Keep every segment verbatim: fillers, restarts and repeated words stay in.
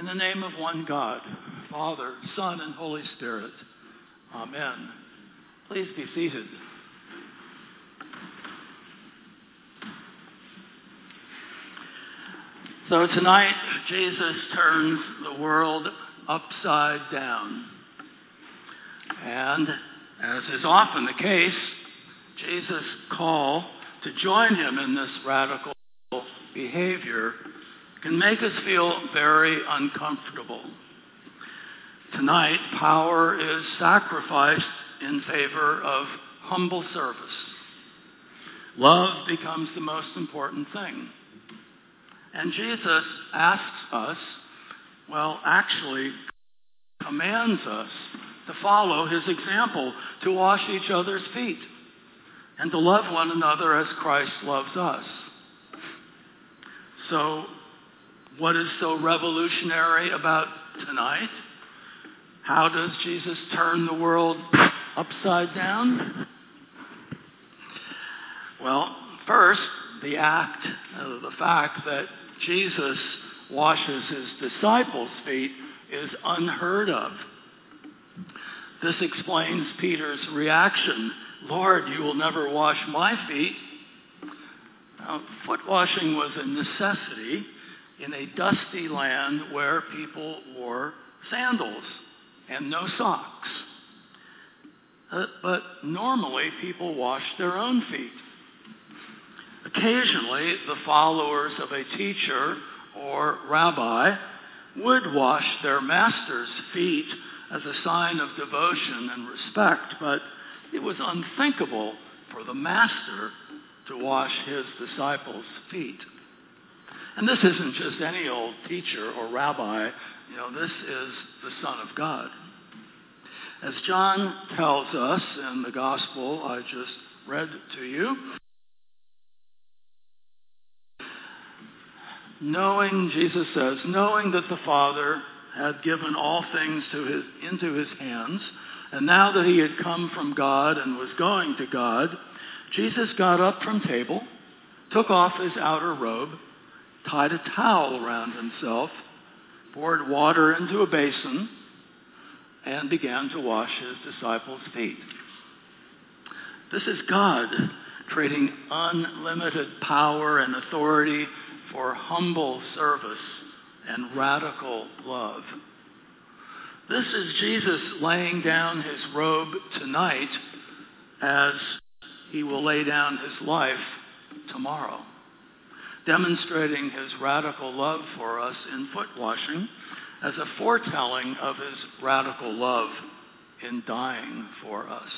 In the name of one God, Father, Son, and Holy Spirit. Amen. Please be seated. So tonight, Jesus turns the world upside down. And as is often the case, Jesus' call to join him in this radical behavior can make us feel very uncomfortable. Tonight, power is sacrificed in favor of humble service. Love becomes the most important thing. And Jesus asks us, well, actually commands us to follow his example, to wash each other's feet, and to love one another as Christ loves us. So, what is so revolutionary about tonight? How does Jesus turn the world upside down? Well, first, the act, uh, the fact that Jesus washes his disciples' feet is unheard of. This explains Peter's reaction. Lord, you will never wash my feet. Now, foot washing was a necessity in a dusty land where people wore sandals and no socks. Uh, but normally people washed their own feet. Occasionally, the followers of a teacher or rabbi would wash their master's feet as a sign of devotion and respect, but it was unthinkable for the master to wash his disciples' feet. And this isn't just any old teacher or rabbi. You know, this is the Son of God. As John tells us in the gospel I just read to you, knowing, Jesus says, knowing that the Father had given all things to his, into his hands, and now that he had come from God and was going to God, Jesus got up from table, took off his outer robe, tied a towel around himself, poured water into a basin, and began to wash his disciples' feet. This is God trading unlimited power and authority for humble service and radical love. This is Jesus laying down his robe tonight as he will lay down his life tomorrow, demonstrating his radical love for us in foot washing as a foretelling of his radical love in dying for us.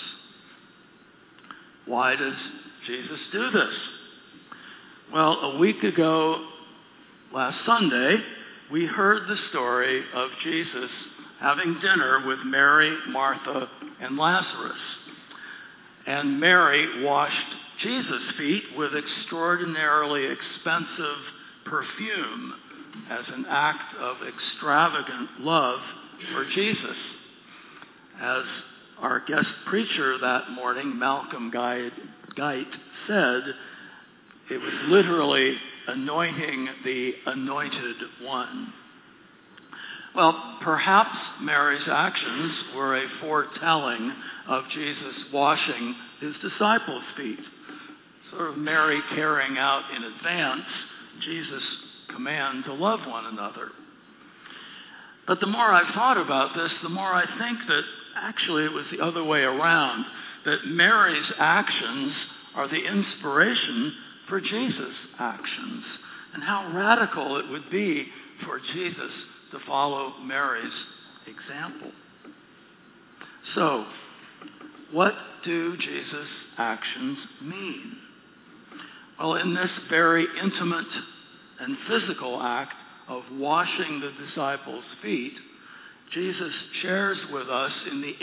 Why does Jesus do this? Well, a week ago, last Sunday, we heard the story of Jesus having dinner with Mary, Martha, and Lazarus. And Mary washed Jesus' feet with extraordinarily expensive perfume as an act of extravagant love for Jesus. As our guest preacher that morning, Malcolm Guite, said, it was literally anointing the anointed one. Well, perhaps Mary's actions were a foretelling of Jesus washing his disciples' feet, sort of Mary carrying out in advance Jesus' command to love one another. But the more I've thought about this, the more I think that actually it was the other way around, that Mary's actions are the inspiration for Jesus' actions, and how radical it would be for Jesus to follow Mary's example. So, what do Jesus' actions mean? Well, in this very intimate and physical act of washing the disciples' feet, Jesus shares with us in the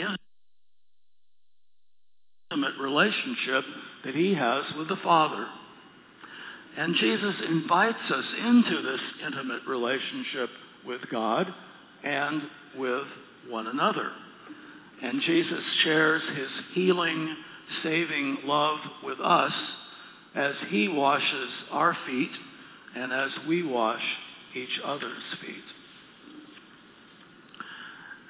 intimate relationship that he has with the Father. And Jesus invites us into this intimate relationship with God and with one another. And Jesus shares his healing, saving love with us as he washes our feet and as we wash each other's feet.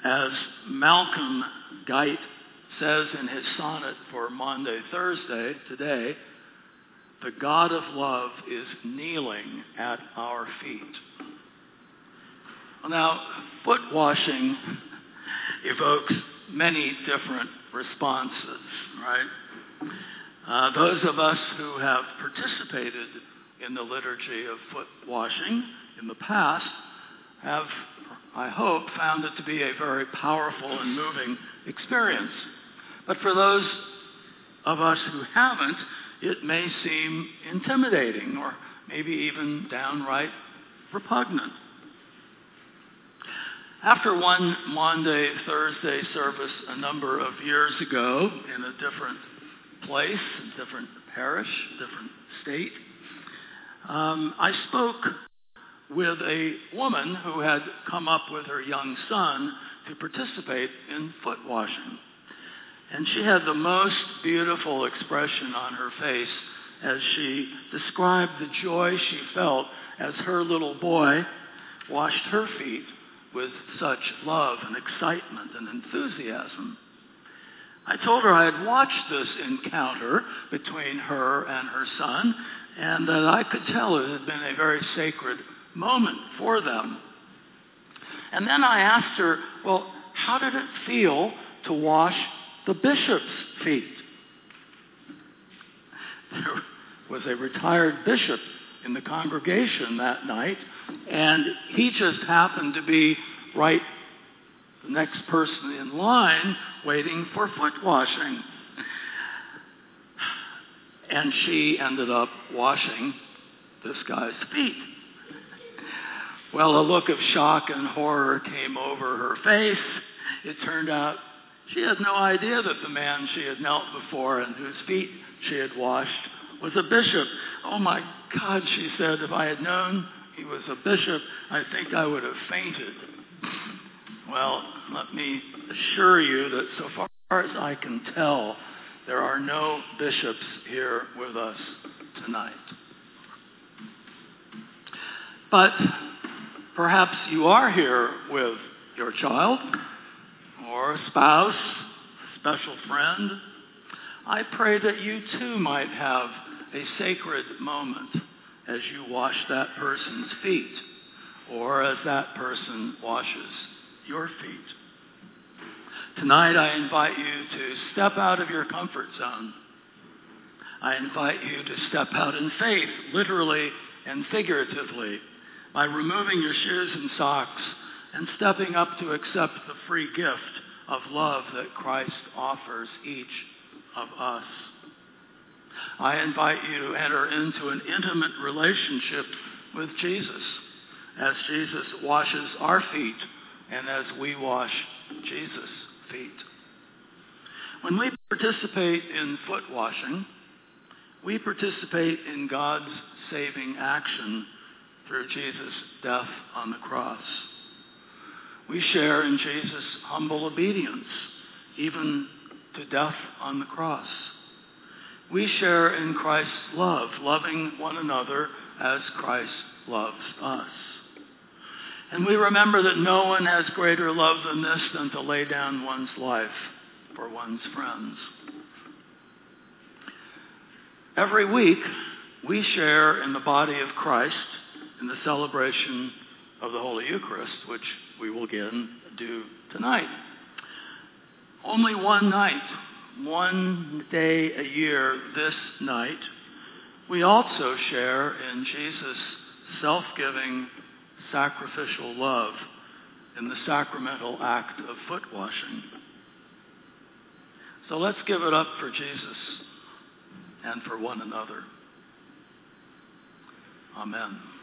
As Malcolm Guite says in his sonnet for Maundy Thursday today, the God of love is kneeling at our feet. Well, now, foot washing evokes many different responses, right? Uh, those of us who have participated in the liturgy of foot washing in the past have, I hope, found it to be a very powerful and moving experience. But for those of us who haven't, it may seem intimidating or maybe even downright repugnant. After one Maundy Thursday service a number of years ago in a different place, a different parish, different state, um, I spoke with a woman who had come up with her young son to participate in foot washing. And she had the most beautiful expression on her face as she described the joy she felt as her little boy washed her feet with such love and excitement and enthusiasm. I told her I had watched this encounter between her and her son, and that I could tell it had been a very sacred moment for them. And then I asked her, well, how did it feel to wash the bishop's feet? There was a retired bishop in the congregation that night, and he just happened to be right the next person in line waiting for foot washing. And she ended up washing this guy's feet. Well, a look of shock and horror came over her face. It turned out she had no idea that the man she had knelt before and whose feet she had washed was a bishop. Oh my God, she said, if I had known he was a bishop, I think I would have fainted. Well, let me assure you that so far as I can tell, there are no bishops here with us tonight. But perhaps you are here with your child or a spouse, a special friend. I pray that you too might have a sacred moment as you wash that person's feet or as that person washes your feet. Tonight I invite you to step out of your comfort zone. I invite you to step out in faith, literally and figuratively, by removing your shoes and socks and stepping up to accept the free gift of love that Christ offers each of us. I invite you to enter into an intimate relationship with Jesus as Jesus washes our feet and as we wash Jesus' feet. When we participate in foot washing, we participate in God's saving action through Jesus' death on the cross. We share in Jesus' humble obedience, even to death on the cross. We share in Christ's love, loving one another as Christ loves us. And we remember that no one has greater love than this, than to lay down one's life for one's friends. Every week, we share in the body of Christ in the celebration of the Holy Eucharist, which we will again do tonight. Only one night, one day a year, this night, we also share in Jesus' self-giving, sacrificial love in the sacramental act of foot washing. So let's give it up for Jesus and for one another. Amen.